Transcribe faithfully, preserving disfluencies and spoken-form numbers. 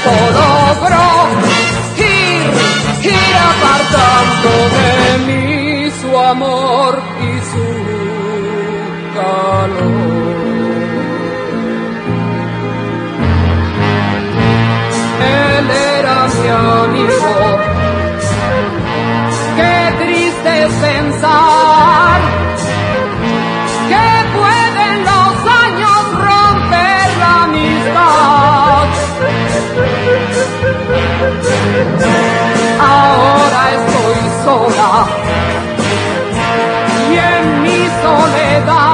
tiempo logró ir, ir apartando de mí su amor y su calor. Él era mi amigo, qué triste es pensar que pueden los años romper la amistad. Ahora estoy sola y en mi soledad